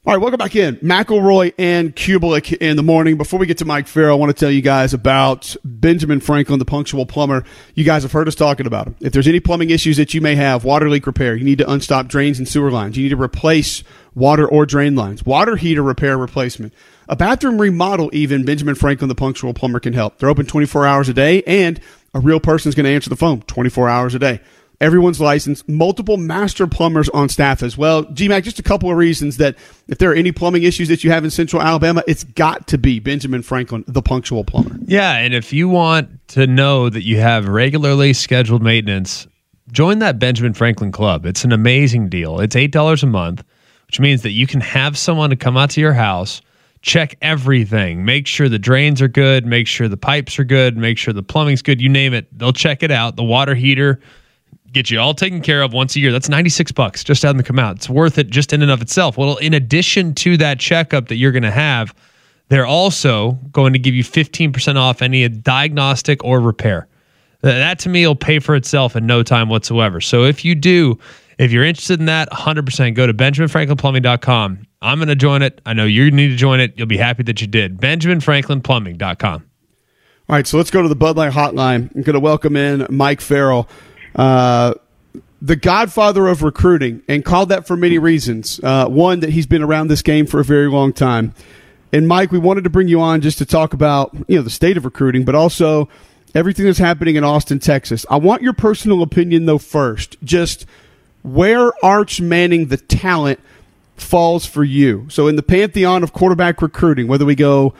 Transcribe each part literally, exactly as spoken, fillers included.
All right, welcome back in. McElroy and Kubelik in the morning. Before we get to Mike Farrell, I want to tell you guys about Benjamin Franklin, the punctual plumber. You guys have heard us talking about him. If there's any plumbing issues that you may have, water leak repair, you need to unstop drains and sewer lines. You need to replace water or drain lines, water heater repair replacement, a bathroom remodel even, Benjamin Franklin, the punctual plumber, can help. They're open twenty-four hours a day, and a real person's going to answer the phone twenty-four hours a day. Everyone's licensed, multiple master plumbers on staff as well. G-Mac, just a couple of reasons that if there are any plumbing issues that you have in Central Alabama, it's got to be Benjamin Franklin, the punctual plumber. Yeah, and if you want to know that you have regularly scheduled maintenance, join that Benjamin Franklin Club. It's an amazing deal. It's eight dollars a month, which means that you can have someone to come out to your house, check everything, make sure the drains are good, make sure the pipes are good, make sure the plumbing's good, you name it. They'll check it out. The water heater, get you all taken care of once a year. That's ninety-six bucks just having them come out. It's worth it just in and of itself. Well, in addition to that checkup that you're going to have, they're also going to give you fifteen percent off any diagnostic or repair. That to me will pay for itself in no time whatsoever. So if you do, if you're interested in that, one hundred percent go to benjamin franklin plumbing dot com. I'm going to join it. I know you need to join it. You'll be happy that you did. benjamin franklin plumbing dot com. All right, so let's go to the Bud Light hotline. I'm going to welcome in Mike Farrell. Uh, the godfather of recruiting, and called that for many reasons. Uh, one, that he's been around this game for a very long time. And Mike, we wanted to bring you on just to talk about, you know, the state of recruiting, but also everything that's happening in Austin, Texas. I want your personal opinion, though, first. Just where Arch Manning, the talent, falls for you. So in the pantheon of quarterback recruiting, whether we go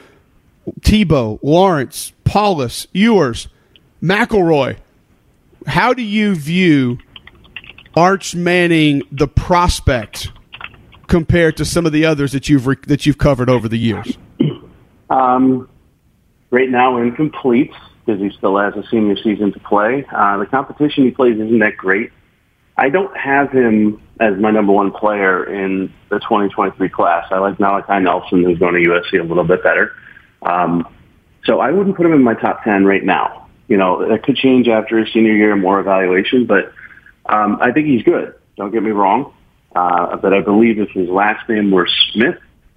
Tebow, Lawrence, Paulus, Ewers, McElroy, how do you view Arch Manning, the prospect, compared to some of the others that you've re- that you've covered over the years? Um, right now, incomplete because he still has a senior season to play. Uh, the competition he plays isn't that great. I don't have him as my number one player in the twenty twenty-three class. I like Malachi Nelson, who's going to U S C, a little bit better. Um, so I wouldn't put him in my top ten right now. You know, that could change after his senior year and more evaluation, but um, I think he's good. Don't get me wrong. Uh, but I believe if his last name were Smith,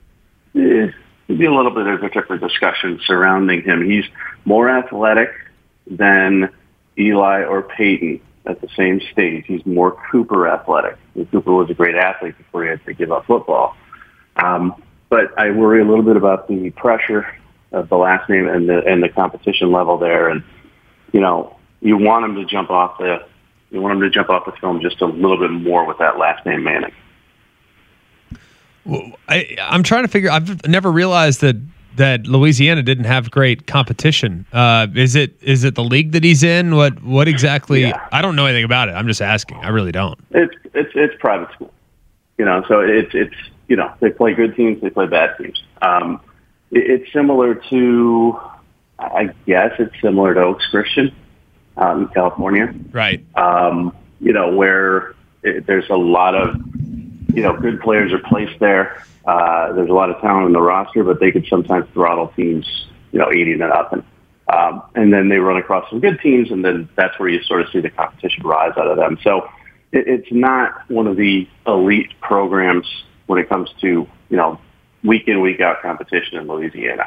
eh, there'd be a little bit of a different discussion surrounding him. He's more athletic than Eli or Peyton at the same stage. He's more Cooper athletic. And Cooper was a great athlete before he had to give up football. Um, but I worry a little bit about the pressure of the last name and the and the competition level there. And you know, you want him to jump off the, you want him to jump off the film just a little bit more with that last name Manning. Well, I, I'm trying to figure. I've never realized that that Louisiana didn't have great competition. Uh, is it is it the league that he's in? What what exactly? Yeah. I don't know anything about it. I'm just asking. I really don't. It's it's it's private school, you know. So it's it's you know they play good teams, they play bad teams. Um, it, it's similar to. I guess it's similar to Oaks Christian out in California. Right. Um, you know, where it, there's a lot of, you know, good players are placed there. Uh, there's a lot of talent in the roster, but they could sometimes throttle teams, you know, eighty to nothing. Um, and then they run across some good teams, and then that's where you sort of see the competition rise out of them. So it, it's not one of the elite programs when it comes to, you know, week in, week out competition in Louisiana.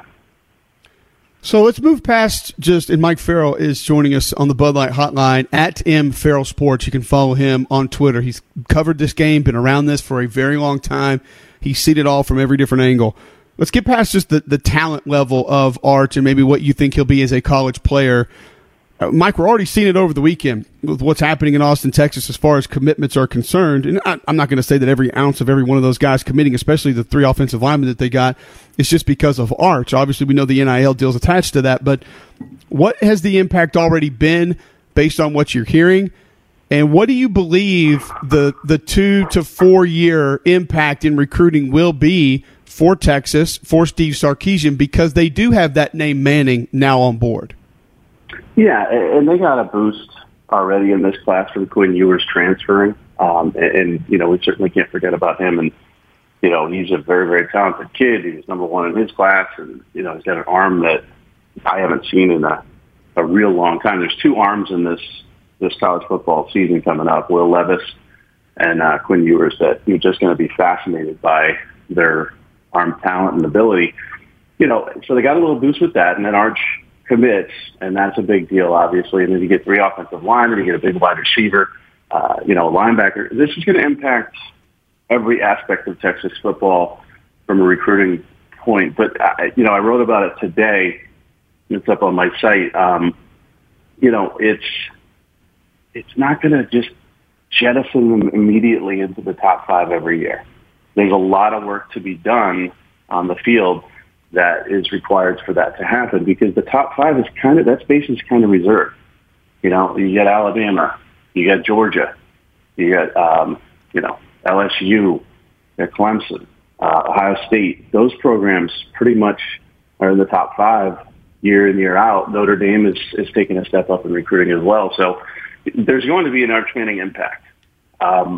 So let's move past just, and Mike Farrell is joining us on the Bud Light hotline at M Farrell Sports. You can follow him on Twitter. He's covered this game, been around this for a very long time. He's seen it all from every different angle. Let's get past just the, the talent level of Arch and maybe what you think he'll be as a college player. Uh, Mike, we're already seeing it over the weekend with what's happening in Austin, Texas, as far as commitments are concerned. And I, I'm not going to say that every ounce of every one of those guys committing, especially the three offensive linemen that they got, is just because of Arch. Obviously, we know the N I L deal's attached to that. But what has the impact already been based on what you're hearing? And what do you believe the the two to four year impact in recruiting will be for Texas, for Steve Sarkisian, because they do have that name Manning now on board? Yeah, and they got a boost already in this class from Quinn Ewers transferring. Um, and, and, you know, we certainly can't forget about him. And, you know, he's a very, very talented kid. He was number one in his class. And, you know, he's got an arm that I haven't seen in a, a real long time. There's two arms in this, this college football season coming up, Will Levis and uh, Quinn Ewers, that you're just going to be fascinated by their arm talent and ability. You know, so they got a little boost with that, and then Arch commits, and that's a big deal, obviously. And then you get three offensive linemen, you get a big wide receiver, uh, you know, a linebacker. This is going to impact every aspect of Texas football from a recruiting point. But, I, you know, I wrote about it today. It's up on my site. Um, you know, it's it's not going to just jettison them immediately into the top five every year. There's a lot of work to be done on the field that is required for that to happen, because the top five is kind of, that space is kind of reserved. You know, you get Alabama, you got Georgia, you got, um, you know, L S U, you got Clemson, uh, Ohio State. Those programs pretty much are in the top five year in, year out. Notre Dame is, is taking a step up in recruiting as well. So there's going to be an Arch Manning impact. Um,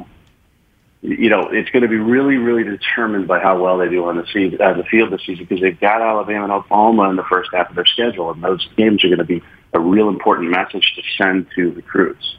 you know, it's going to be really, really determined by how well they do on the, season, uh, the field this season, because they've got Alabama and Oklahoma in the first half of their schedule, and those games are going to be a real important message to send to recruits.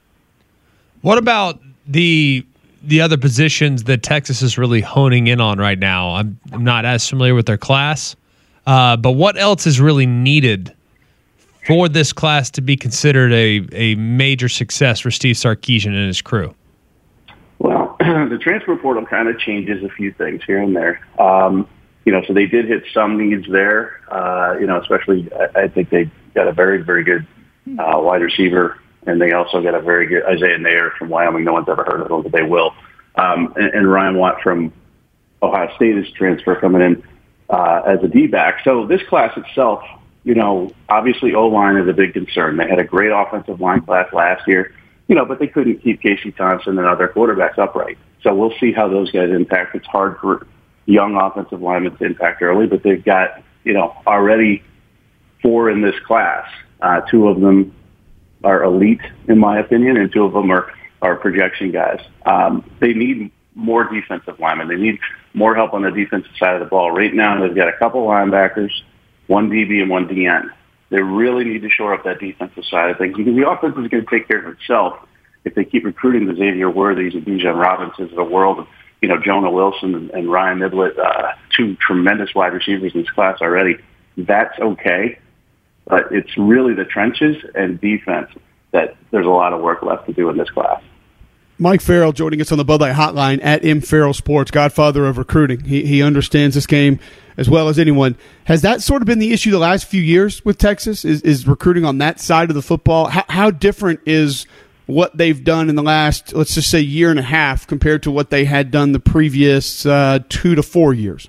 What about the the other positions that Texas is really honing in on right now? I'm, I'm not as familiar with their class, uh, but what else is really needed for this class to be considered a, a major success for Steve Sarkisian and his crew? Well, the transfer portal kind of changes a few things here and there. Um, you know, so they did hit some needs there. Uh, you know, especially I, I think they got a very, very good uh, wide receiver, and they also got a very good Isaiah Nair from Wyoming. No one's ever heard of him, but they will. Um, and, and Ryan Watt from Ohio State is transfer coming in uh, as a D-back. So this class itself, you know, obviously O-line is a big concern. They had a great offensive line class last year. You know, but they couldn't keep Casey Thompson and other quarterbacks upright. So we'll see how those guys impact. It's hard for young offensive linemen to impact early, but they've got, you know, already four in this class. Uh, two of them are elite, in my opinion, and two of them are, are projection guys. Um, they need more defensive linemen. They need more help on the defensive side of the ball. Right now, they've got a couple linebackers, one D B and one D N. They really need to shore up that defensive side of things, because the offense is going to take care of itself if they keep recruiting the Xavier Worthies and Bijan Robinsons of the world, and, you know, Jonah Wilson and, and Ryan Niblett, uh, two tremendous wide receivers in this class already. That's okay, but it's really the trenches and defense that there's a lot of work left to do in this class. Mike Farrell joining us on the Bud Light Hotline at M. Farrell Sports, godfather of recruiting. He he understands this game as well as anyone. Has that sort of been the issue the last few years with Texas, is, is recruiting on that side of the football? How, how different is what they've done in the last, let's just say, year and a half compared to what they had done the previous uh, two to four years?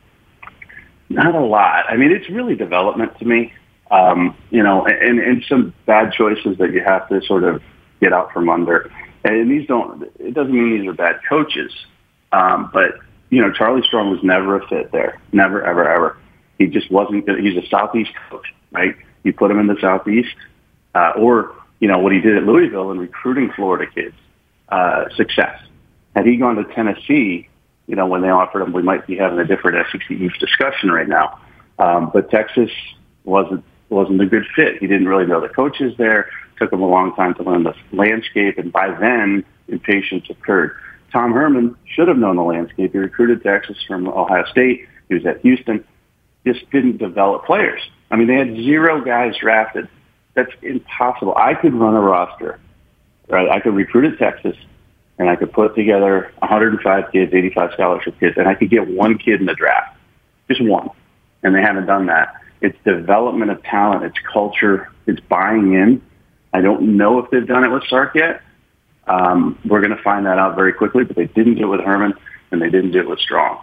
Not a lot. I mean, it's really development to me. Um, you know, and, and some bad choices that you have to sort of get out from under. And these don't, it doesn't mean these are bad coaches. Um, but, you know, Charlie Strong was never a fit there. Never, ever, ever. He just wasn't good. He's a Southeast coach, right? You put him in the Southeast, uh, or, you know, what he did at Louisville in recruiting Florida kids, uh, success. Had he gone to Tennessee, you know, when they offered him, we might be having a different S E C East discussion right now. Um, but Texas wasn't, wasn't a good fit. He didn't really know the coaches there. Took him a long time to learn the landscape, and by then, impatience occurred. Tom Herman should have known the landscape. He recruited Texas from Ohio State. He was at Houston. Just didn't develop players. I mean, they had zero guys drafted. That's impossible. I could run a roster, right? I could recruit at Texas, and I could put together one hundred five kids, eighty-five scholarship kids, and I could get one kid in the draft, just one. And they haven't done that. It's development of talent. It's culture. It's buying in. I don't know if they've done it with Sark yet. Um, we're going to find that out very quickly, but they didn't do it with Herman, and they didn't do it with Strong.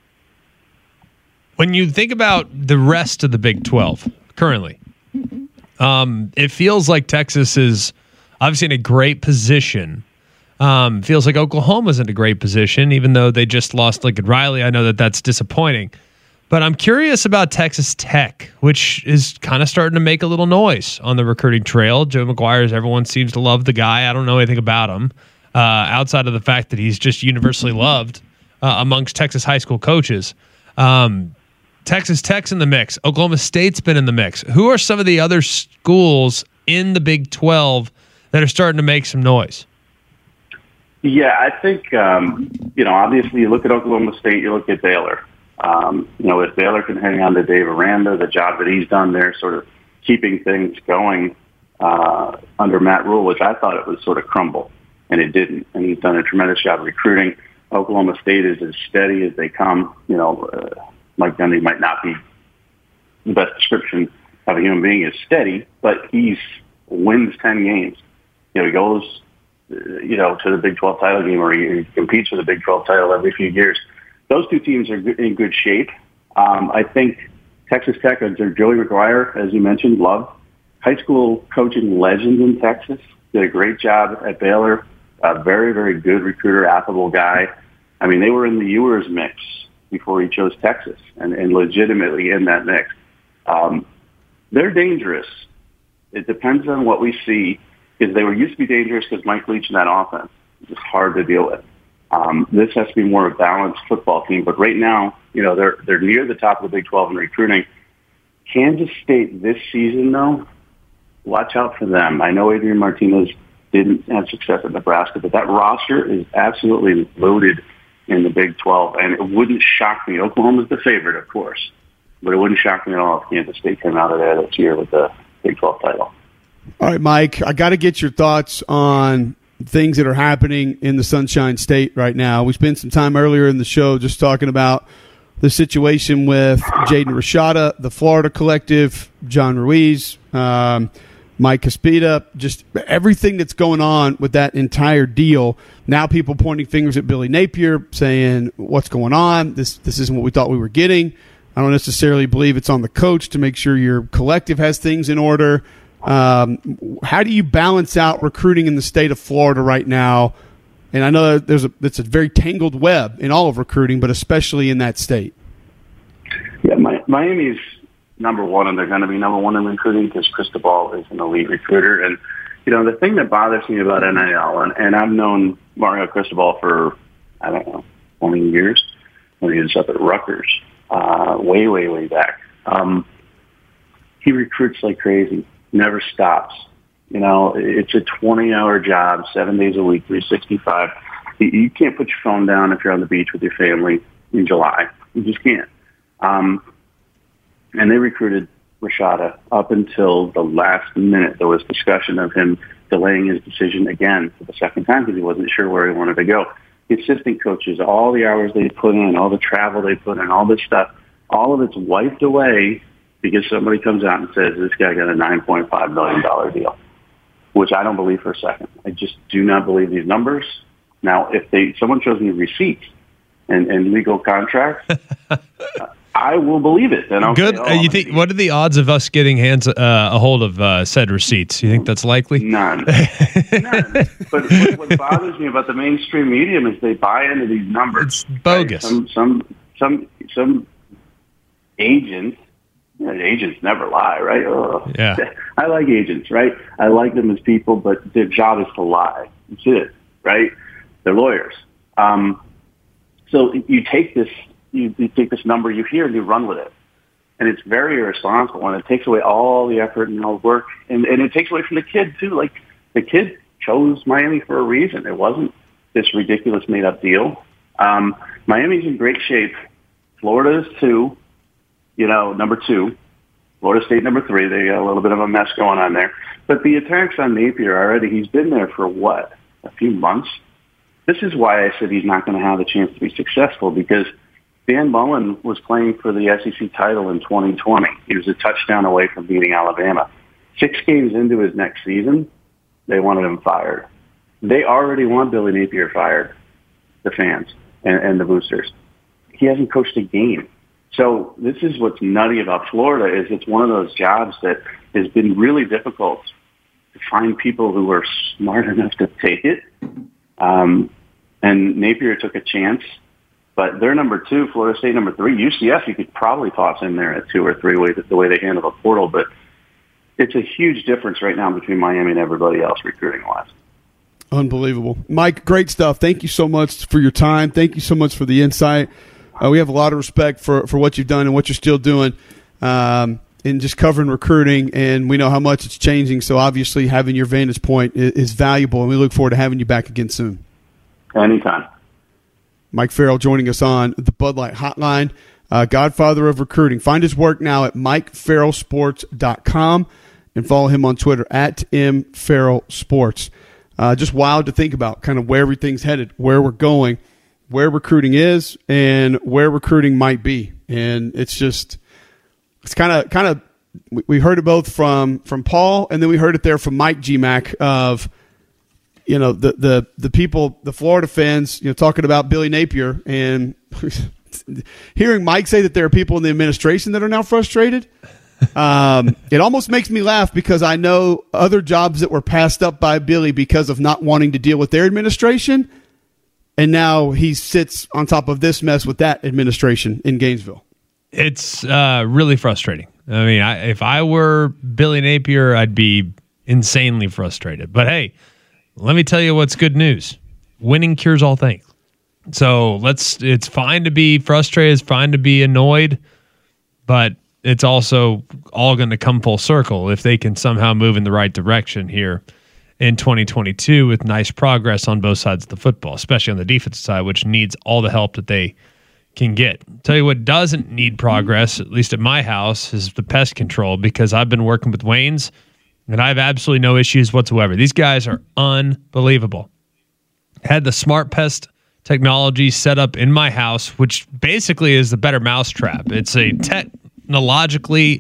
When you think about the rest of the Big twelve currently, um, it feels like Texas is obviously in a great position. Um, feels like Oklahoma's in a great position, even though they just lost Lincoln Riley. I know that that's disappointing. But I'm curious about Texas Tech, which is kind of starting to make a little noise on the recruiting trail. Joe McGuire, everyone seems to love the guy. I don't know anything about him, uh, outside of the fact that he's just universally loved uh, amongst Texas high school coaches. Um, Texas Tech's in the mix. Oklahoma State's been in the mix. Who are some of the other schools in the Big twelve that are starting to make some noise? Yeah, I think, um, you know, obviously you look at Oklahoma State, you look at Baylor. Um, you know, if Baylor can hang on to Dave Aranda, the job that he's done there, sort of keeping things going uh, under Matt Rule, which I thought it would sort of crumble, and it didn't. And he's done a tremendous job recruiting. Oklahoma State is as steady as they come. You know, uh, Mike Gundy might not be the best description of a human being is steady, but he's wins ten games. You know, he goes, uh, you know, to the Big twelve title game, or he, he competes for the Big twelve title every few years. Those two teams are in good shape. Um, I think Texas Tech, under Joey McGuire, as you mentioned, love high school coaching legend in Texas. Did a great job at Baylor. A very, very good recruiter, affable guy. I mean, they were in the Ewers mix before he chose Texas, and, and legitimately in that mix. Um, they're dangerous. It depends on what we see, because they were used to be dangerous because Mike Leach in that offense is just hard to deal with. Um, this has to be more of a balanced football team. But right now, you know, they're they're near the top of the Big twelve in recruiting. Kansas State this season, though, watch out for them. I know Adrian Martinez didn't have success at Nebraska, but that roster is absolutely loaded in the Big twelve, and it wouldn't shock me. Oklahoma's the favorite, of course, but it wouldn't shock me at all if Kansas State came out of there this year with the Big twelve title. All right, Mike, I got to get your thoughts on things that are happening in the Sunshine State right now. We spent some time earlier in the show just talking about the situation with Jaden Rashada, the Florida Collective, John Ruiz, um, Mike Caspita, just everything that's going on with that entire deal. Now people pointing fingers at Billy Napier, saying, what's going on? This this isn't what we thought we were getting. I don't necessarily believe it's on the coach to make sure your collective has things in order. Um, how do you balance out recruiting in the state of Florida right now? And I know there's a it's a very tangled web in all of recruiting, but especially in that state. Yeah, my, Miami's number one, and they're going to be number one in recruiting because Cristobal is an elite recruiter. And, you know, the thing that bothers me about N I L, and, and I've known Mario Cristobal for, I don't know, twenty years when he was up at Rutgers, uh, way, way, way back. Um, he recruits like crazy. Never stops. You know, it's a twenty-hour job, seven days a week, three sixty-five. You can't put your phone down if you're on the beach with your family in July. You just can't. Um, and they recruited Rashada up until the last minute. There was discussion of him delaying his decision again for the second time because he wasn't sure where he wanted to go. The assistant coaches, all the hours they put in, all the travel they put in, all this stuff, all of it's wiped away because somebody comes out and says, this guy got a nine point five million dollars deal, which I don't believe for a second. I just do not believe these numbers. Now, if they someone shows me receipts and, and legal contracts, I will believe it. Then I'll Good. say, oh, uh, you think? What are the odds of us getting hands uh, a hold of uh, said receipts? You think that's likely? None. None. But, but what bothers me about the mainstream medium is they buy into these numbers. It's bogus. Right? Some some some some agents. You know, agents never lie, right? Ugh. Yeah. I like agents, right? I like them as people, but their job is to lie. That's it, right? They're lawyers. Um, so you take this, you, you take this number you hear and you run with it, and it's very irresponsible, and it takes away all the effort and all the work, and, and it takes away from the kid too. Like the kid chose Miami for a reason. It wasn't this ridiculous made-up deal. Um, Miami's in great shape. Florida is two. You know, number two, Florida State number three. They got a little bit of a mess going on there. But the attacks on Napier already, he's been there for what, a few months? This is why I said he's not going to have a chance to be successful, because Dan Mullen was playing for the S E C title in twenty twenty. He was a touchdown away from beating Alabama. Six games into his next season, they wanted him fired. They already want Billy Napier fired, the fans and, and the boosters. He hasn't coached a game. So this is what's nutty about Florida, is it's one of those jobs that has been really difficult to find people who are smart enough to take it. Um, and Napier took a chance, but they're number two, Florida State number three. U C F, you could probably toss in there at two or three, way the way they handle the portal, but it's a huge difference right now between Miami and everybody else recruiting-wise. Unbelievable. Mike, great stuff. Thank you so much for your time. Thank you so much for the insight. Uh, we have a lot of respect for, for what you've done and what you're still doing um, in just covering recruiting, and we know how much it's changing. So obviously having your vantage point is, is valuable, and we look forward to having you back again soon. Anytime. Mike Farrell joining us on the Bud Light Hotline, uh, godfather of recruiting. Find his work now at mike farrell sports dot com and follow him on Twitter at m farrell sports. Uh, just wild to think about kind of where everything's headed, where we're going, where recruiting is, and where recruiting might be. And it's just, it's kind of, kind of, we heard it both from, from Paul, and then we heard it there from Mike G Mac of, you know, the, the, the people, the Florida fans, you know, talking about Billy Napier, and hearing Mike say that there are people in the administration that are now frustrated. Um, it almost makes me laugh because I know other jobs that were passed up by Billy because of not wanting to deal with their administration. And now he sits on top of this mess with that administration in Gainesville. It's uh, really frustrating. I mean, I, if I were Billy Napier, I'd be insanely frustrated. But hey, let me tell you what's good news. Winning cures all things. So let's. It's fine to be frustrated. It's fine to be annoyed. But it's also all going to come full circle if they can somehow move in the right direction here in twenty twenty-two with nice progress on both sides of the football, especially on the defensive side, which needs all the help that they can get. Tell you what doesn't need progress, at least at my house, is the pest control, because I've been working with Wayne's and I have absolutely no issues whatsoever. These guys are unbelievable. Had the smart pest technology set up in my house, which basically is the better mousetrap. It's a technologically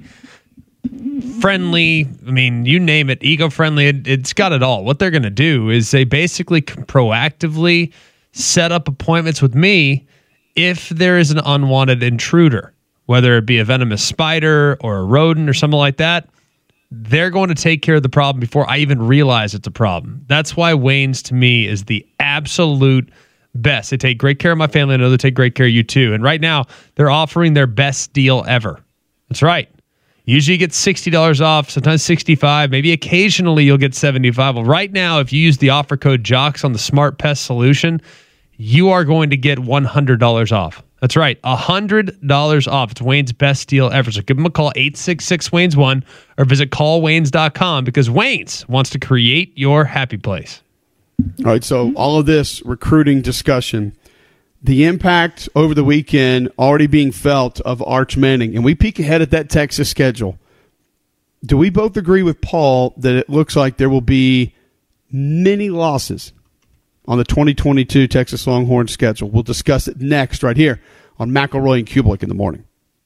friendly, I mean, you name it, eco-friendly, it, it's got it all. What they're going to do is they basically proactively set up appointments with me if there is an unwanted intruder, whether it be a venomous spider or a rodent or something like that. They're going to take care of the problem before I even realize it's a problem. That's why Wayne's, to me, is the absolute best. They take great care of my family. I know they take great care of you too. And right now, they're offering their best deal ever. That's right. Usually you get sixty dollars off, sometimes sixty-five dollars, maybe occasionally you'll get seventy-five dollars. Well, right now, if you use the offer code JOCKS on the Smart Pest solution, you are going to get one hundred dollars off. That's right, one hundred dollars off. It's Wayne's best deal ever. So give them a call, eight six six, Waynes one, or visit call waynes dot com, because Wayne's wants to create your happy place. All right, so all of this recruiting discussion, the impact over the weekend already being felt of Arch Manning, and we peek ahead at that Texas schedule. Do we both agree with Paul that it looks like there will be many losses on the twenty twenty-two Texas Longhorns schedule? We'll discuss it next right here on McElroy and Kubelik in the morning.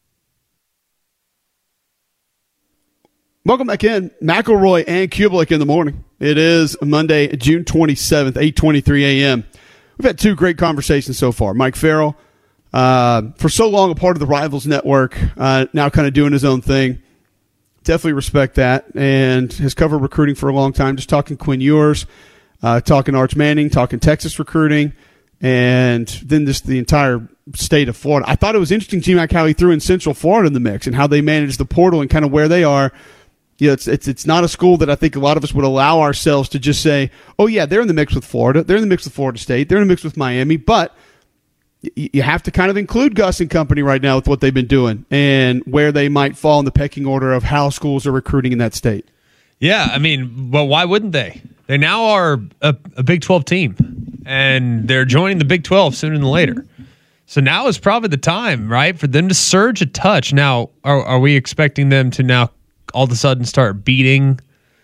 Welcome back in. McElroy and Kubelik in the morning. It is Monday, June twenty-seventh, eight twenty-three a.m. We've had two great conversations so far. Mike Farrell, uh, for so long a part of the Rivals Network, uh, now kind of doing his own thing. Definitely respect that, and has covered recruiting for a long time. Just talking Quinn Ewers, uh, talking Arch Manning, talking Texas recruiting, and then just the entire state of Florida. I thought it was interesting, G-Mac, how he threw in Central Florida in the mix and how they manage the portal and kind of where they are. You know, it's, it's it's not a school that I think a lot of us would allow ourselves to just say, oh, yeah, they're in the mix with Florida. They're in the mix with Florida State. They're in the mix with Miami. But y- you have to kind of include Gus and company right now with what they've been doing and where they might fall in the pecking order of how schools are recruiting in that state. Yeah, I mean, well, why wouldn't they? They now are a, a Big twelve team, and they're joining the Big twelve sooner than later. So now is probably the time, right, for them to surge a touch. Now, are, are we expecting them to now all of a sudden start beating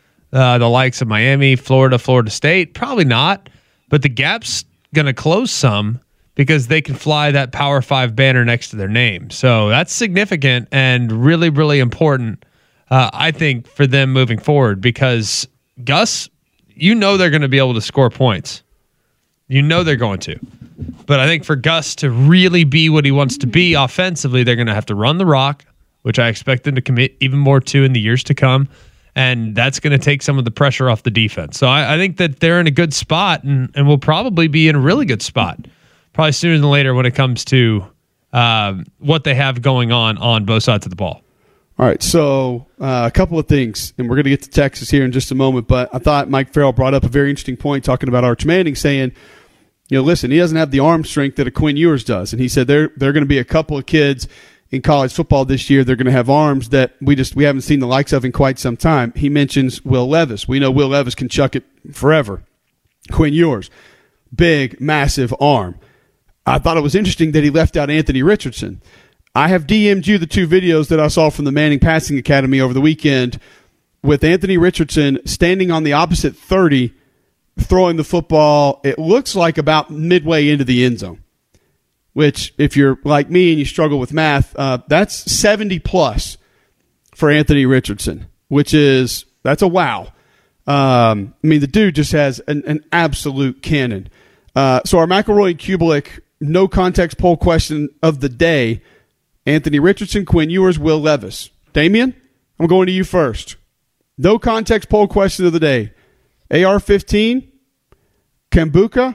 uh, the likes of Miami, Florida, Florida State? Probably not, but the gap's going to close some because they can fly that Power Five banner next to their name. So that's significant and really, really important, uh, I think, for them moving forward, because Gus, you know they're going to be able to score points. You know they're going to. But I think for Gus to really be what he wants to be offensively, they're going to have to run the rock, which I expect them to commit even more to in the years to come. And that's going to take some of the pressure off the defense. So I, I think that they're in a good spot and, and will probably be in a really good spot, probably sooner than later when it comes to um, what they have going on on both sides of the ball. All right, so uh, a couple of things, and we're going to get to Texas here in just a moment, but I thought Mike Farrell brought up a very interesting point talking about Arch Manning, saying, you know, listen, he doesn't have the arm strength that a Quinn Ewers does. And he said there there are going to be a couple of kids in college football this year. They're going to have arms that we just we haven't seen the likes of in quite some time. He mentions Will Levis. We know Will Levis can chuck it forever. Quinn Ewers. big, massive arm. I thought it was interesting that he left out Anthony Richardson. I have D M'd you the two videos that I saw from the Manning Passing Academy over the weekend with Anthony Richardson standing on the opposite thirty, throwing the football. It looks like about midway into the end zone, which if you're like me and you struggle with math, uh, that's seventy plus for Anthony Richardson, which is, that's a wow. Um, I mean, the dude just has an, an absolute cannon. Uh, so our McElroy and Kubelik no context poll question of the day: Anthony Richardson, Quinn Ewers, Will Levis. Damian, I'm going to you first. No context poll question of the day: A R fifteen, Kambuka,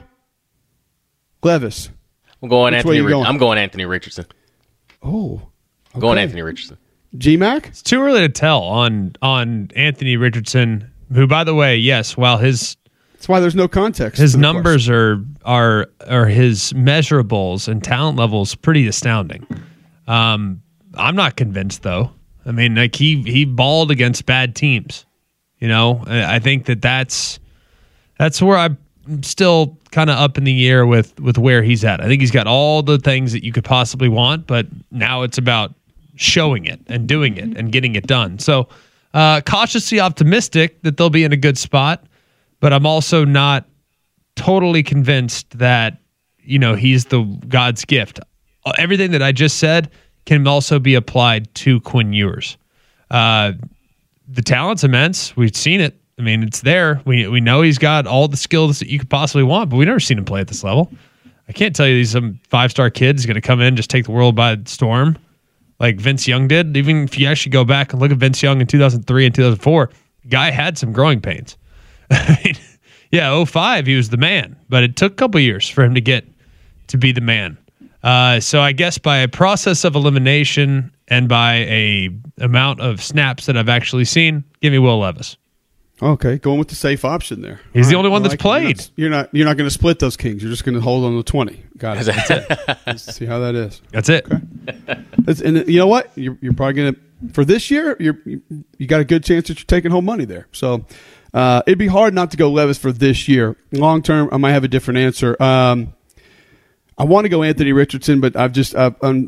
Levis. I'm going Which Anthony. way you going? I'm going Anthony Richardson. Oh, okay. I'm going Anthony Richardson. G-Mac? It's too early to tell on on Anthony Richardson, who, by the way, yes, while his That's why there's no context. his to the numbers question. are are are his measurables and talent levels pretty astounding. Um, I'm not convinced though. I mean, like he he balled against bad teams. You know, I I think that that's that's where I'm still kind of up in the air with with where he's at. I think he's got all the things that you could possibly want, but now it's about showing it and doing it and getting it done. So uh, cautiously optimistic that they'll be in a good spot, but I'm also not totally convinced that, you know, he's the God's gift. Everything that I just said can also be applied to Quinn Ewers. Uh, the talent's immense. We've seen it. I mean, it's there. We we know he's got all the skills that you could possibly want, but we've never seen him play at this level. I can't tell you he's some five-star kid is going to come in, just take the world by storm like Vince Young did. Even if you actually go back and look at Vince Young in two thousand three and two thousand four, guy had some growing pains. I mean, yeah, oh five, he was the man, but it took a couple years for him to get to be the man. Uh, so I guess by a process of elimination and by a amount of snaps that I've actually seen, give me Will Levis. Okay, going with the safe option there. He's All the right, only one I that's like it. played. You're not you're not going to split those kings. You're just going to hold on to twenty. Got it. That's it. Let's see how that is. That's it. Okay. That's, and you know what? You're, you're probably going to, for this year, you're, you you got a good chance that you're taking home money there. So uh, it'd be hard not to go Levis for this year. Long term, I might have a different answer. Um, I want to go Anthony Richardson, but I've just I've, um,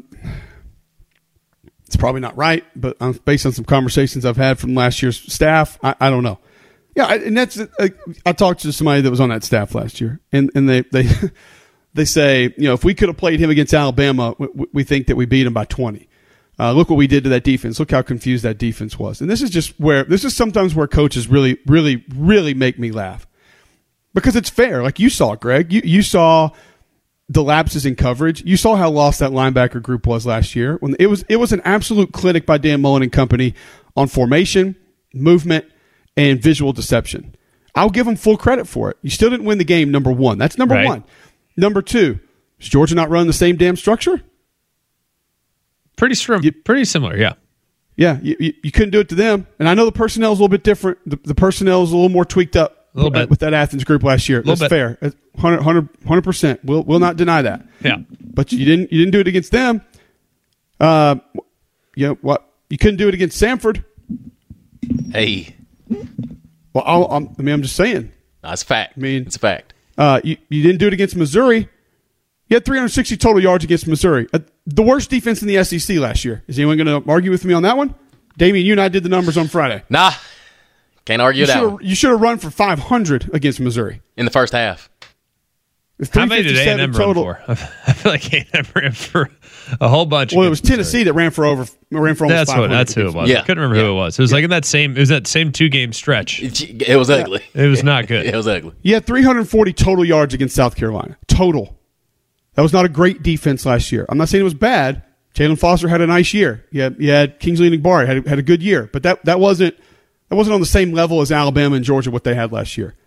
it's probably not right. But um, based on some conversations I've had from last year's staff, I, I don't know. Yeah, and that's uh, I talked to somebody that was on that staff last year, and and they they they say, you know, if we could have played him against Alabama, we, we think that we beat him by twenty. Uh, look what we did to that defense. Look how confused that defense was. And this is just where this is sometimes where coaches really, really, really make me laugh because it's fair. Like you saw, Greg, you you saw the lapses in coverage. You saw how lost that linebacker group was last year. When it was it was an absolute clinic by Dan Mullen and company on formation, movement, and visual deception. I'll give them full credit for it. You still didn't win the game, number one. That's number Right. one. Number two, is Georgia not running the same damn structure? Pretty str- You- pretty similar, yeah. Yeah, you, you, you couldn't do it to them. And I know the personnel is a little bit different. The, the personnel is a little more tweaked up A little bit. with that Athens group last year. That's bit. fair. That's one hundred percent. We'll, we'll not deny that. Yeah. But you didn't you didn't do it against them. Uh, you know, what? You couldn't do it against Samford. Hey, Well, I'll, I'm, I mean, I'm just saying. that's a fact. I mean- it's a fact. Uh, you, you didn't do it against Missouri. You had three hundred sixty total yards against Missouri. Uh, the worst defense in the S E C last year. Is anyone going to argue with me on that one? Damian, you and I did the numbers on Friday. Nah, can't argue You that should one. have you should have run for five hundred against Missouri. In the first half. How many did A and M run total. for? I feel like A and M ran for a whole bunch. Well, it was against Missouri. Tennessee that ran for over ran for almost That's five what. hundred. That's who it against- was. Yeah. I couldn't remember who it was. It was like in that same. It was that same two game stretch. It, it was ugly. It was not good. It was ugly. You had three hundred forty total yards against South Carolina. Total. That was not a great defense last year. I'm not saying it was bad. Jalen Foster had a nice year. You had, you had Kingsley Enagbare had, had a good year, but that, that wasn't that wasn't on the same level as Alabama and Georgia what they had last year.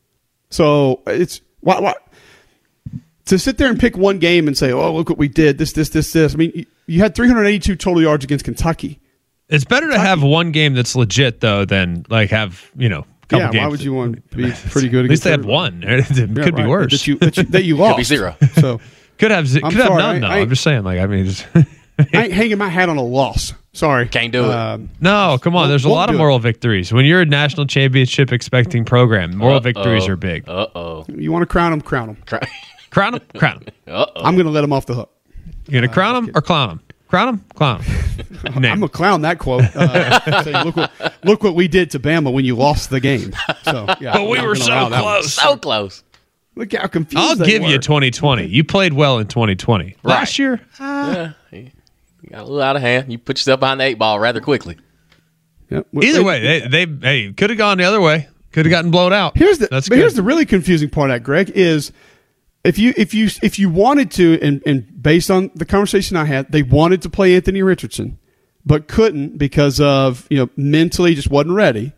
So it's why, why to sit there and pick one game and say, "Oh, look what we did! This, this, this, this." I mean, you, you had three hundred eighty-two total yards against Kentucky. It's better to have one game that's legit though than like have you know. a Couple Yeah, games why would that- you want to be pretty good? At least against they had everybody? one. It Yeah, could be right. worse. That you, that you, that you lost. Could be zero. So could have. Could I'm have sorry, none I- though. I- I'm just saying. Like I mean, just I ain't hanging my hat on a loss. Sorry. Can't do it. Um, No, come on. There's a Won't lot of do it. moral victories. When you're a national championship expecting program, moral Uh-oh. victories are big. Uh-oh. You want to crown them, crown them. Try- Crown them, crown them. Uh-oh. I'm going to let them off the hook. You gonna crown them or clown them? Crown them, clown them. I'm going to clown that quote. Uh, say, look, what, look what we did to Bama when you lost the game. So, yeah, But we I'm were gonna so allow that one. close. So close. Look how confused I'll they give were. you twenty twenty. You played well in twenty twenty. Last year, Yeah. You got a little out of hand. You put yourself behind the eight ball rather quickly. Yep. Wait, either wait, way, they, they hey could have gone the other way. Could have gotten blown out. Here's the That's but good. here's the really confusing part of that, Greg, is if you if you if you wanted to, and, and based on the conversation I had, they wanted to play Anthony Richardson, but couldn't because of you know mentally just wasn't ready.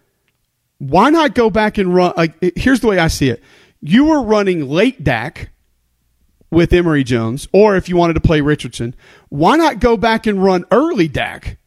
Why not go back and run? Like here's the way I see it: you were running late Dak with Emory Jones, or if you wanted to play Richardson, why not go back and run early Dak?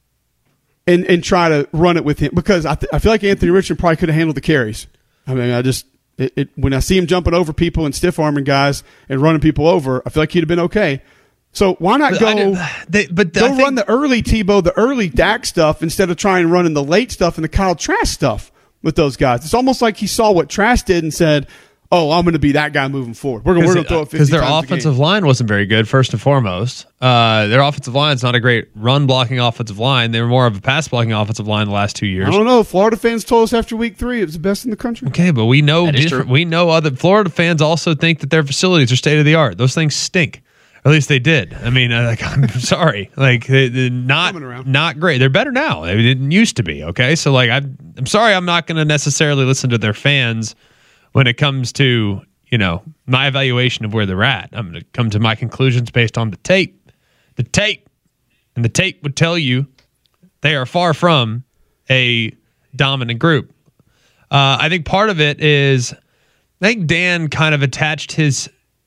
And and try to run it with him because I, th- I feel like Anthony Richardson probably could have handled the carries. I mean, I just it, it when I see him jumping over people and stiff arming guys and running people over, I feel like he'd have been okay. So why not But I go didn't- they- but I go think- run the early Tebow, the early Dak stuff instead of trying running the late stuff and the Kyle Trask stuff with those guys? It's almost like he saw what Trask did and said, "Oh, I'm going to be that guy moving forward. We're going to throw it fifty because their times a offensive game." line wasn't very good. First and foremost, uh, their offensive line is not a great run blocking offensive line. They were more of a pass blocking offensive line the last two years. I don't know. Florida fans told us after week three it was the best in the country. Okay, but we know That is different. true. We know other Florida fans also think that their facilities are state of the art. Those things stink. At least they did. I mean, uh, like, I'm sorry, like they, they're not Coming around. not great. They're better now. They didn't used to be. Okay, so like I'm I'm sorry, I'm not going to necessarily listen to their fans when it comes to you know my evaluation of where they're at. I'm going to come to my conclusions based on the tape, the tape, and the tape would tell you they are far from a dominant group. Uh, I think part of it is I think Dan kind of attached his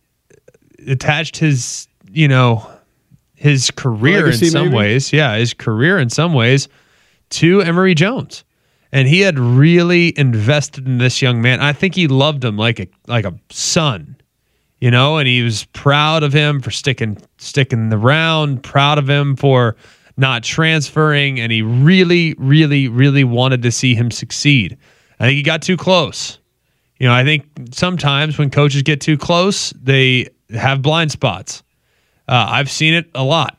attached his you know his career Legacy, in some maybe? ways, yeah, his career in some ways to Emory Jones, and he had really invested in this young man. I think he loved him like a like a son, you know, and he was proud of him for sticking sticking around, proud of him for not transferring, and he really, really, really wanted to see him succeed. I think he got too close. You know, I think sometimes when coaches get too close, they have blind spots. Uh, I've seen it a lot.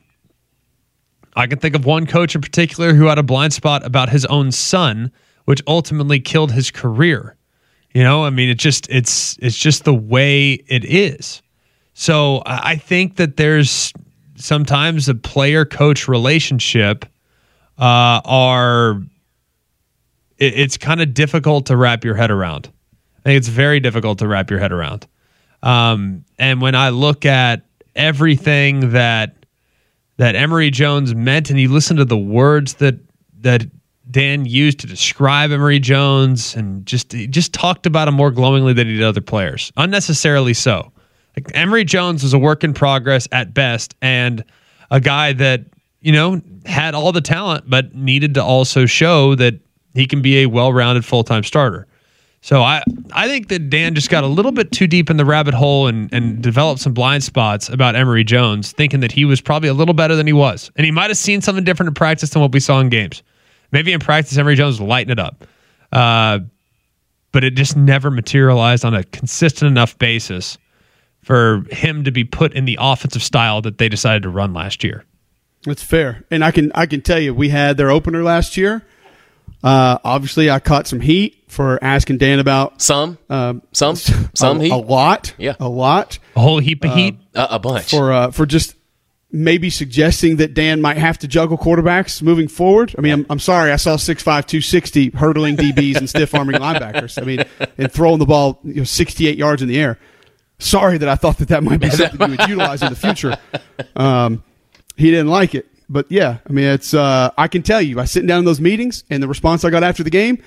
I can think of one coach in particular who had a blind spot about his own son, which ultimately killed his career. You know, I mean, it just it's it's just the way it is. So I I think that there's sometimes a player-coach relationship uh, are it, it's kind of difficult to wrap your head around. I think it's very difficult to wrap your head around. Um, and when I look at everything that that Emory Jones meant, and you listen to the words that that Dan used to describe Emory Jones, and just he just talked about him more glowingly than he did other players, unnecessarily so. Like Emory Jones was a work in progress at best, and a guy that you know had all the talent, but needed to also show that he can be a well-rounded full-time starter. So I, I think that Dan just got a little bit too deep in the rabbit hole and, and developed some blind spots about Emory Jones, thinking that he was probably a little better than he was. And he might have seen something different in practice than what we saw in games. Maybe in practice, Emory Jones was lighting it up. Uh, but it just never materialized on a consistent enough basis for him to be put in the offensive style that they decided to run last year. That's fair. And I can I can tell you, we had their opener last year. Uh, obviously, I caught some heat for asking Dan about Some, um, some, some a, heat, a lot, Yeah. a lot A whole heap of heat. a, a bunch. for uh, for just maybe suggesting that Dan might have to juggle quarterbacks moving forward. I mean, I'm, I'm sorry, I saw six five, two sixty hurdling D Bs and stiff arming linebackers. I mean, and throwing the ball you know, sixty-eight yards in the air. Sorry that I thought that that might be something you would utilize in the future. Um, he didn't like it. But yeah, I mean, it's, uh, I can tell you, I sitting down in those meetings and the response I got after the game,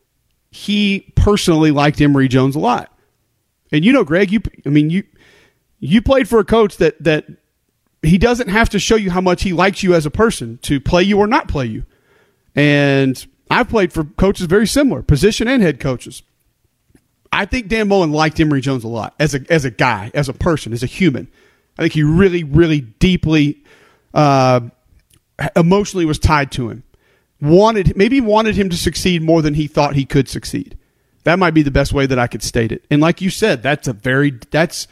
he personally liked Emory Jones a lot. And you know, Greg, you, I mean, you, you played for a coach that, that he doesn't have to show you how much he likes you as a person to play you or not play you. And I've played for coaches very similar, position and head coaches. I think Dan Mullen liked Emory Jones a lot as a, as a guy, as a person, as a human. I think he really, really deeply, uh, emotionally was tied to him. Wanted maybe wanted him to succeed more than he thought he could succeed. That might be the best way that I could state it. And like you said, that's a very that's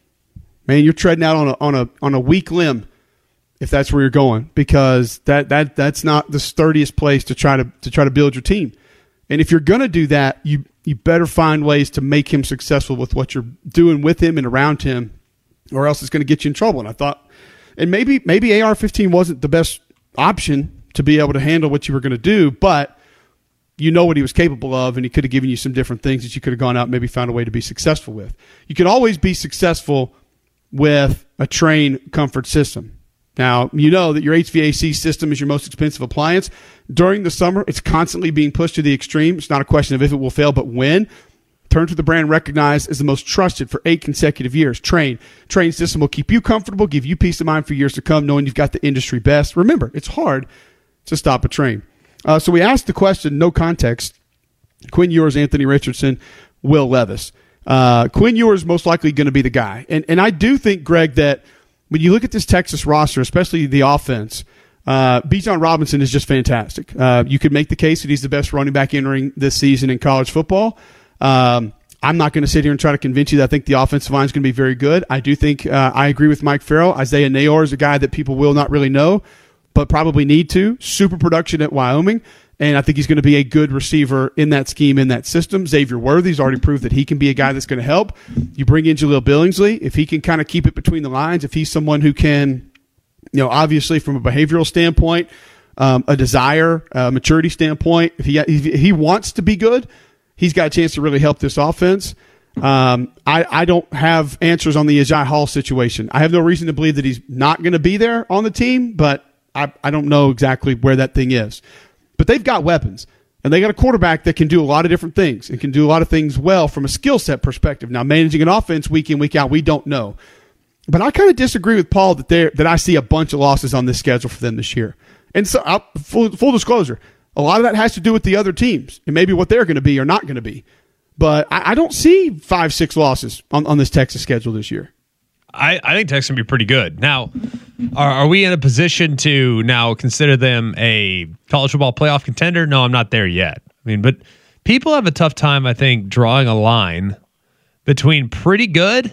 man, you're treading out on a on a on a weak limb if that's where you're going, because that that that's not the sturdiest place to try to to try to build your team. And if you're going to do that, you you better find ways to make him successful with what you're doing with him and around him, or else it's going to get you in trouble. And I thought, and maybe maybe A R fifteen wasn't the best option to be able to handle what you were going to do, but you know what he was capable of, and he could have given you some different things that you could have gone out and maybe found a way to be successful with. You can always be successful with a Trane comfort system. Now, you know that your H V A C system is your most expensive appliance. During the summer, it's constantly being pushed to the extreme. It's not a question of if it will fail, but when. Turn to the brand recognized as the most trusted for eight consecutive years. Trane. Trane system will keep you comfortable, give you peace of mind for years to come, knowing you've got the industry best. Remember, it's hard to stop a Trane. Uh, so we asked the question, no context, Quinn Ewers, Anthony Richardson, Will Levis. Uh, Quinn Ewers most likely going to be the guy. And and I do think, Greg, that when you look at this Texas roster, especially the offense, uh, Bijan Robinson is just fantastic. Uh, you could make the case that he's the best running back entering this season in college football. Um, I'm not going to sit here and try to convince you that I think the offensive line is going to be very good. I do think uh, I agree with Mike Farrell. Isaiah Nayor is a guy that people will not really know, but probably need to. Super production at Wyoming, and I think he's going to be a good receiver in that scheme, in that system. Xavier Worthy's already proved that he can be a guy that's going to help. You bring in Jaleel Billingsley. If he can kind of keep it between the lines, if he's someone who can, you know, obviously from a behavioral standpoint, um, a desire, a maturity standpoint, if he, if he wants to be good, he's got a chance to really help this offense. Um, I, I don't have answers on the Ajay Hall situation. I have no reason to believe that he's not going to be there on the team, but I, I don't know exactly where that thing is. But they've got weapons, and they got a quarterback that can do a lot of different things and can do a lot of things well from a skill set perspective. Now, managing an offense week in, week out, we don't know. But I kind of disagree with Paul that they that I see a bunch of losses on this schedule for them this year. And so, I'll, full, full disclosure, a lot of that has to do with the other teams and maybe what they're going to be or not going to be. But I, I don't see five, six losses on, on this Texas schedule this year. I, I think Texas can be pretty good. Now, are, are we in a position to now consider them a college football playoff contender? No, I'm not there yet. I mean, but people have a tough time, I think, drawing a line between pretty good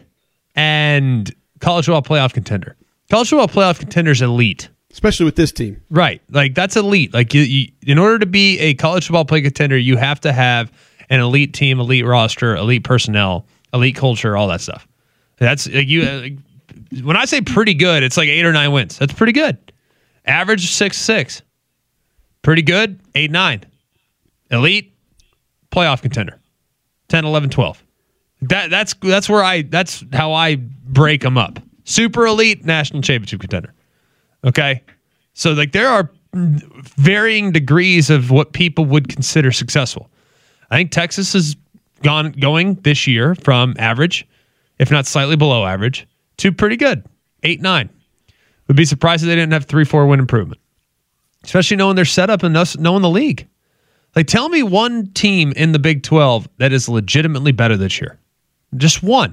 and college football playoff contender. College football playoff contender is elite. Especially with this team. Right. Like, that's elite. Like, you, you, in order to be a college football play contender, you have to have an elite team, elite roster, elite personnel, elite culture, all that stuff. That's like you. Like, when I say pretty good, it's like eight or nine wins. That's pretty good. Average six six. Pretty good, eight nine. Elite, playoff contender, ten eleven twelve. That that's that's where I that's how I break them up. Super elite, national championship contender. Okay, so like there are varying degrees of what people would consider successful. I think Texas has gone going this year from average, if not slightly below average, to pretty good, eight nine. Would be surprised if they didn't have three four win improvement, especially knowing their setup and us knowing the league. Like, tell me one team in the Big twelve that is legitimately better this year. Just one.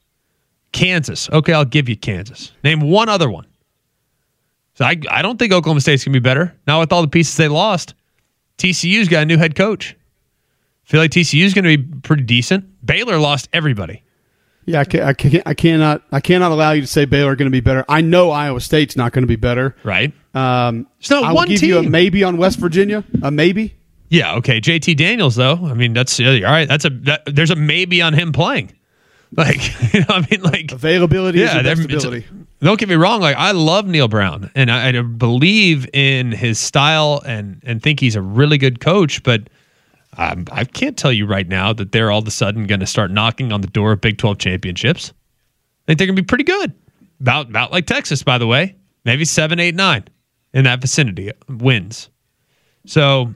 Kansas. Okay, I'll give you Kansas. Name one other one. So I, I don't think Oklahoma State's going to be better. Now with all the pieces they lost, T C U's got a new head coach. I feel like T C U's going to be pretty decent. Baylor lost everybody. Yeah, I, can, I, can, I cannot I cannot allow you to say Baylor are going to be better. I know Iowa State's not going to be better. Right. Um, There's not I one will give team. you a maybe on West Virginia. A maybe. Yeah, okay. J T Daniels, though. I mean, that's all right. That's a that, there's a maybe on him playing. Like, you know, I mean, like availability yeah, is the best ability. Don't get me wrong. Like, I love Neil Brown, and I, I believe in his style, and and think he's a really good coach. But um, I can't tell you right now that they're all of a sudden going to start knocking on the door of Big twelve championships. I think they're going to be pretty good. About about like Texas, by the way. Maybe seven, eight, nine in that vicinity wins. So,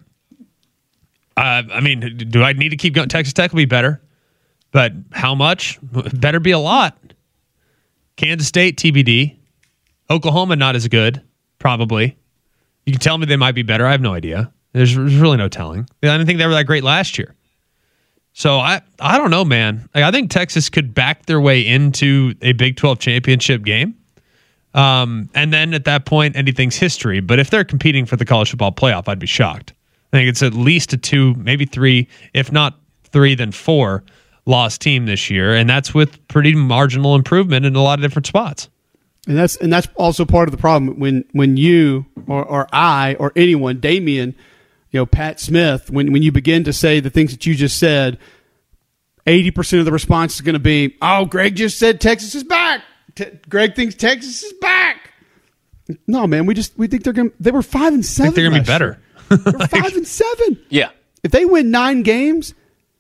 uh, I mean, do I need to keep going? Texas Tech will be better. But how much? Better be a lot. Kansas State, T B D. Oklahoma, not as good, probably. You can tell me they might be better. I have no idea. There's, there's really no telling. I didn't think they were that great last year. So I, I don't know, man. Like, I think Texas could back their way into a Big twelve championship game. Um, and then at that point, anything's history. But if they're competing for the college football playoff, I'd be shocked. I think it's at least a two, maybe three, if not three, then four loss team this year. And that's with pretty marginal improvement in a lot of different spots. And that's and that's also part of the problem when when you or, or I or anyone, Damian, you know, Pat Smith, when, when you begin to say the things that you just said, eighty percent of the response is going to be, oh, Greg just said Texas is back. Te- Greg thinks Texas is back. No, man, we just we think they're going to they were five and seven. I think they're going to be better. They're like, five and seven. Yeah. If they win nine games,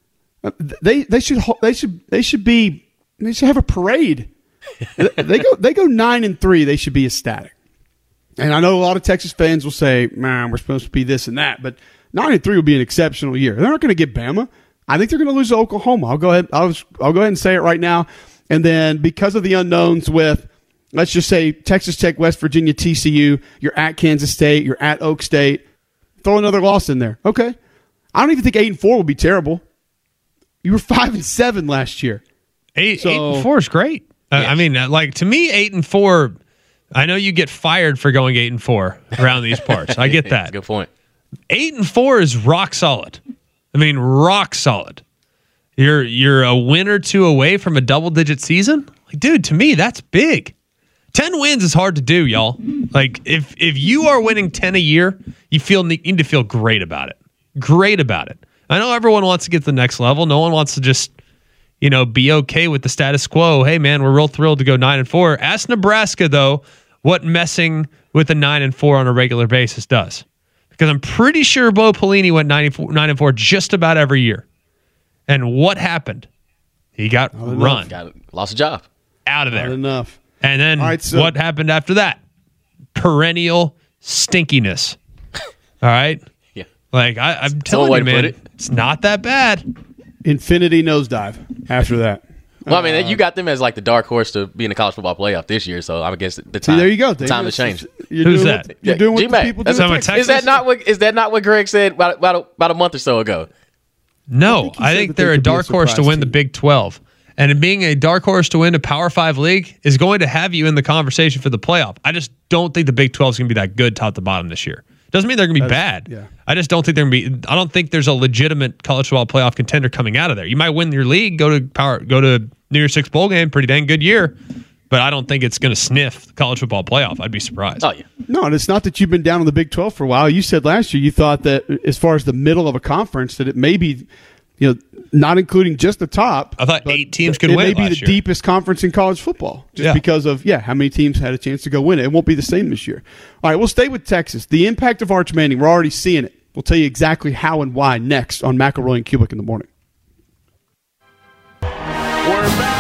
they they should they should they should be they should have a parade. they go they go nine and three. They should be ecstatic. And I know a lot of Texas fans will say, "Man, we're supposed to be this and that," but nine and three will be an exceptional year. They're not going to get Bama. I think they're going to lose to Oklahoma. I'll go ahead. I'll I'll go ahead and say it right now. And then because of the unknowns with, let's just say Texas Tech, West Virginia, T C U, you're at Kansas State, you're at Oak State. Throw another loss in there. Okay. I don't even think eight and four will be terrible. You were five and seven last year. Eight, So- eight and four is great. Uh, I mean, uh, like to me, eight and four. I know you get fired for going eight and four around these parts. I get That's that. a good point. Eight and four is rock solid. I mean, rock solid. You're you're a win or two away from a double digit season. Like, dude, to me, that's big. Ten wins is hard to do, y'all. Like, if if you are winning ten a year, you feel you need to feel great about it. Great about it. I know everyone wants to get to the next level. No one wants to just, you know, be okay with the status quo. Hey, man, we're real thrilled to go nine and four. Ask Nebraska though what messing with a nine and four on a regular basis does, because I'm pretty sure Bo Pelini went nine and four, nine and four just about every year. And what happened? He got run Got lost a job. out of Not there. enough. And then All right, so- what happened after that? Perennial stinkiness. All right? Yeah. Like, I, I'm way telling you, to put man, it. it's not that bad. Infinity nosedive after that. Well, I mean, you got them as like the dark horse to be in the college football playoff this year, so I guess the time, See, there you go. the time has changed. You're Who's doing that? What, you're Yeah, doing what the G-Mac. people do. That's in how much Texas. Is that not what is that not what Greg said about about a, about a month or so ago? No, think he I said think that they they're a could be a dark horse to surprise win the team. Big twelve. And being a dark horse to win a Power five league is going to have you in the conversation for the playoff. I just don't think the Big twelve is going to be that good top to bottom this year. Doesn't mean they're going to be bad. yeah. I just don't think they're going to be. I don't think there's a legitimate college football playoff contender coming out of there. You might win your league, go to power, go to New Year's Six bowl game, pretty dang good year, but I don't think it's going to sniff the college football playoff. I'd be surprised. Oh yeah, No, and it's not that you've been down on the Big twelve for a while. You said last year you thought that as far as the middle of a conference that it may be, you know, not including just the top. I thought but eight teams it could may win it be last the year. deepest conference in college football, just Yeah. because of yeah how many teams had a chance to go win it. It won't be the same this year. All right, we'll stay with Texas. The impact of Arch Manning, we're already seeing it. We'll tell you exactly how and why next on McElroy and Kubick in the morning. We're back.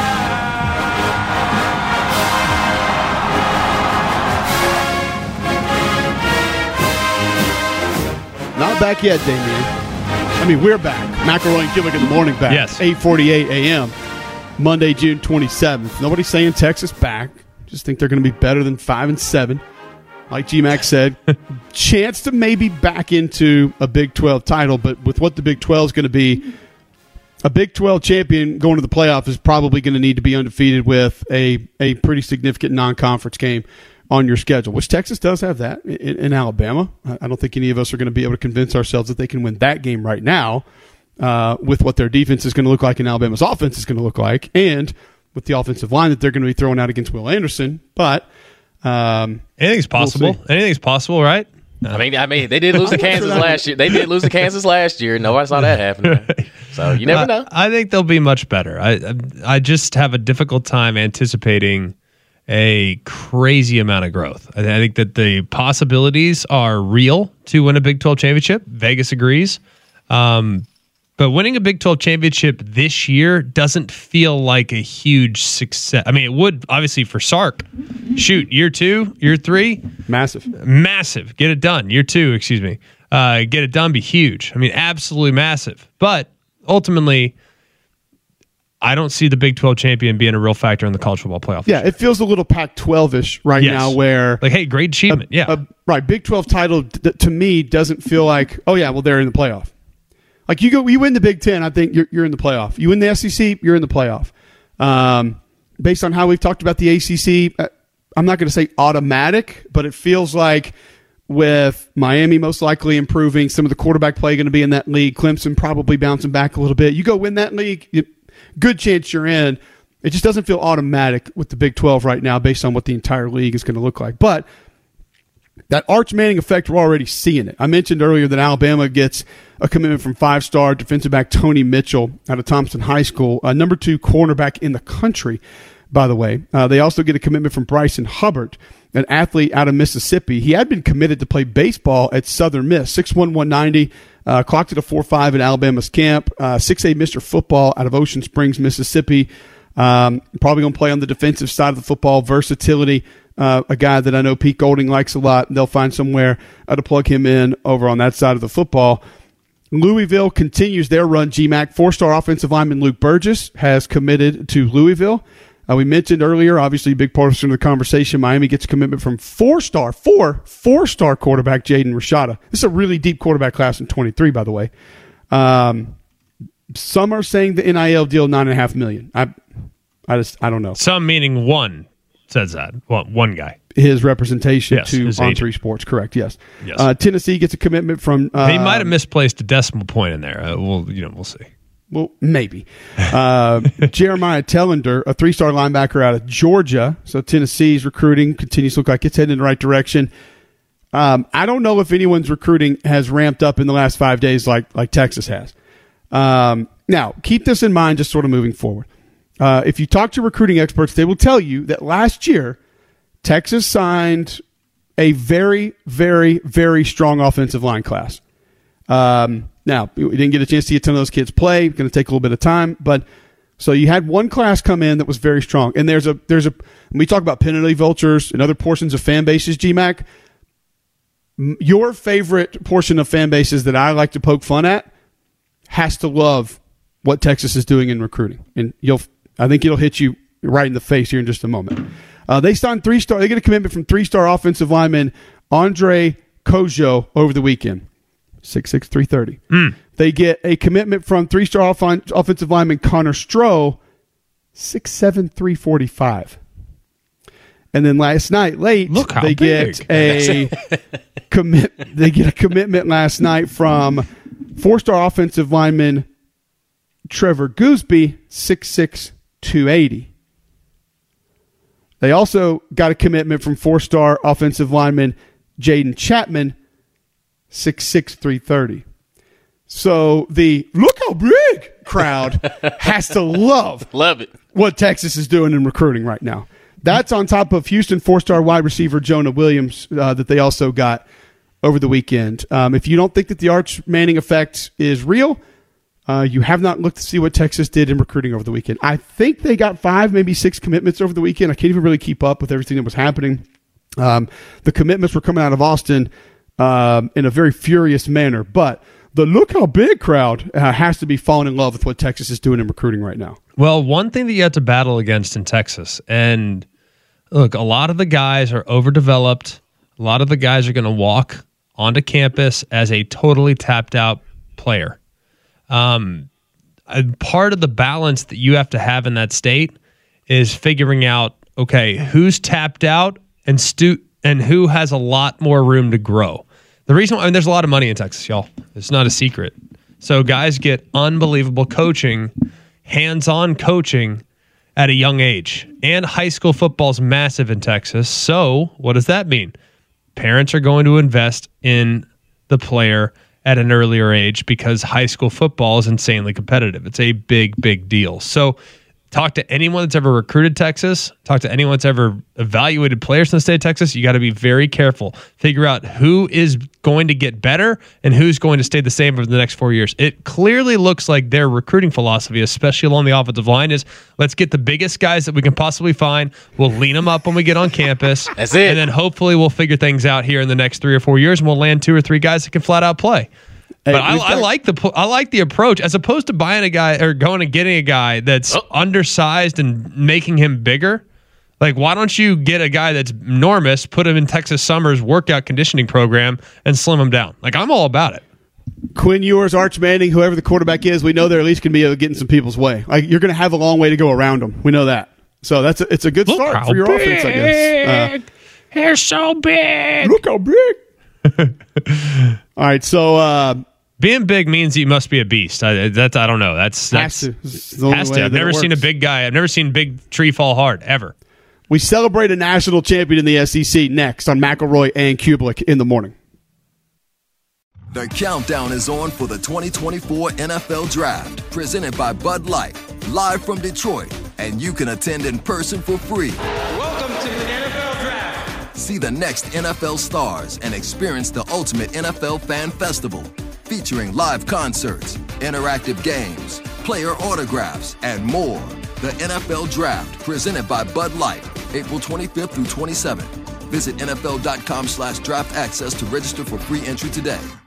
Not back yet, Damien. I mean, we're back. McElroy and Kubick in the morning back. Yes. eight forty-eight a.m. Monday, June twenty-seventh. Nobody's saying Texas back. Just think they're going to be better than five and seven. Like G-Mac said, chance to maybe back into a Big twelve title, but with what the Big twelve is going to be, a Big twelve champion going to the playoff is probably going to need to be undefeated with a, a pretty significant non-conference game on your schedule, which Texas does have that in, in Alabama. I I don't think any of us are going to be able to convince ourselves that they can win that game right now uh, with what their defense is going to look like and Alabama's offense is going to look like, and with the offensive line that they're going to be throwing out against Will Anderson. But um, Anything's possible. see. Anything's possible, right? I mean, I mean, they did lose to Kansas last year. They did lose to Kansas last year. Nobody saw that happen. So you never know. I, I think they'll be much better. I I I just have a difficult time anticipating a crazy amount of growth. I, I think that the possibilities are real to win a Big twelve championship. Vegas agrees. Um, but winning a Big twelve championship this year doesn't feel like a huge success. I mean, it would obviously for Sark. Shoot, year two, year three, massive. massive. Get it done. Year two, excuse me. Uh, get it done. Be huge. I mean, absolutely massive. But ultimately, I don't see the Big twelve champion being a real factor in the college football playoff. Yeah, it feels a little Pac twelve-ish right Yes. now where Like, hey, great achievement. a- yeah. a- right, Big twelve title t- to me doesn't feel like, oh yeah, well they're in the playoff. Like you go, you win the Big Ten, I think you're you're in the playoff. You win the S E C, you're in the playoff. Um, based on how we've talked about the A C C, uh, I'm not going to say automatic, but it feels like with Miami most likely improving, some of the quarterback play going to be in that league, Clemson probably bouncing back a little bit. You go win that league, you, good chance you're in. It just doesn't feel automatic with the Big twelve right now based on what the entire league is going to look like. But that Arch Manning effect, we're already seeing it. I mentioned earlier that Alabama gets a commitment from five-star defensive back Tony Mitchell out of Thompson High School, uh, number two cornerback in the country, by the way. Uh, they also get a commitment from Bryson Hubbard, an athlete out of Mississippi. He had been committed to play baseball at Southern Miss, six one, one ninety, uh, clocked at a four five at Alabama's camp, uh, six A Mister Football out of Ocean Springs, Mississippi. Um, probably going to play on the defensive side of the football, versatility, uh, a guy that I know Pete Golding likes a lot. And they'll find somewhere uh, to plug him in over on that side of the football. Louisville continues their run, G MAC. Four-star offensive lineman Luke Burgess has committed to Louisville. Uh, we mentioned earlier, obviously a big portion of the conversation, Miami gets a commitment from four-star, four, four-star quarterback Jaden Rashada. This is a really deep quarterback class in twenty-three, by the way. Um, some are saying the N I L deal nine and a half million. I, I just, I don't know. Some meaning one says that. Well, one guy. His representation yes, to his On agent. Three Sports, correct? Yes. Yes. Uh, Tennessee gets a commitment from. Uh, he might have misplaced a decimal point in there. Uh, we'll, you know, we'll see. Well, maybe. Uh, Jeremiah Tellender, a three-star linebacker out of Georgia. So Tennessee's recruiting continues to look like it's heading in the right direction. Um, I don't know if anyone's recruiting has ramped up in the last five days like like Texas has. Um, now, keep this in mind just sort of moving forward. Uh, if you talk to recruiting experts, they will tell you that last year, Texas signed a very, very, very strong offensive line class. Um, now, we didn't get a chance to see a ton of those kids play. Going to take a little bit of time. But so you had one class come in that was very strong. And there's a, there's a, when we talk about penalty vultures and other portions of fan bases, G MAC, your favorite portion of fan bases that I like to poke fun at has to love what Texas is doing in recruiting. And you'll, I think it'll hit you right in the face here in just a moment. Uh, they signed three-star. They get a commitment from three-star offensive lineman Andre Kojo over the weekend, six six, three thirty. Mm. They get a commitment from three-star off- offensive lineman Connor Stroh, six seven, three forty-five. And then last night, late, Look how they big. get a commit. They get a commitment last night from four-star offensive lineman Trevor Gooseby, six six, two eighty. They also got a commitment from four-star offensive lineman Jaden Chapman, six six, three thirty. So the look how big crowd has to love, love it. what Texas is doing in recruiting right now. That's on top of Houston four-star wide receiver Jonah Williams uh, that they also got over the weekend. Um, if you don't think that the Arch Manning effect is real, Uh, you have not looked to see what Texas did in recruiting over the weekend. I think they got five, maybe six commitments over the weekend. I can't even really keep up with everything that was happening. Um, the commitments were coming out of Austin um, in a very furious manner. But the look how big crowd uh, has to be falling in love with what Texas is doing in recruiting right now. Well, one thing that you have to battle against in Texas, and look, a lot of the guys are overdeveloped. A lot of the guys are going to walk onto campus as a totally tapped out player. Um, part of the balance that you have to have in that state is figuring out, okay, who's tapped out and stu- and who has a lot more room to grow. The reason why, I mean, there's a lot of money in Texas, y'all. It's not a secret. So guys get unbelievable coaching, hands-on coaching at a young age. And high school football is massive in Texas. So what does that mean? Parents are going to invest in the player at an earlier age because high school football is insanely competitive. It's a big, big deal. So talk to anyone that's ever recruited Texas, talk to anyone that's ever evaluated players in the state of Texas. You got to be very careful. Figure out who is going to get better and who's going to stay the same for the next four years. It clearly looks like their recruiting philosophy, especially along the offensive line, is let's get the biggest guys that we can possibly find. We'll lean them up when we get on campus. That's it. And then hopefully we'll figure things out here in the next three or four years and we'll land two or three guys that can flat out play. But I, I like the I like the approach as opposed to buying a guy or going and getting a guy that's oh. undersized and making him bigger. Like, why don't you get a guy that's enormous, put him in Texas Summer's workout conditioning program, and slim him down? Like, I'm all about it. Quinn Ewers, Arch Manning, whoever the quarterback is, we know they're at least going to be getting some people's way. Like, you're going to have a long way to go around them. We know that. So that's a, it's a good Look start how for your big. offense, I guess. Uh, They're so big. Look how big. All right, so uh, being big means you must be a beast. I, that's I don't know. That's that's has to. It's the only has way to. I've that never it seen a works. big guy. I've never seen a big tree fall hard ever. We celebrate a national champion in the S E C next on McElroy and Kublik in the morning. The countdown is on for the twenty twenty-four N F L Draft, presented by Bud Light, live from Detroit, and you can attend in person for free. Welcome to the N F L Draft. See the next N F L stars and experience the ultimate N F L fan festival, featuring live concerts, interactive games, player autographs, and more. The N F L Draft, presented by Bud Light, April twenty-fifth through twenty-seventh. Visit N F L dot com slash draft access to register for free entry today.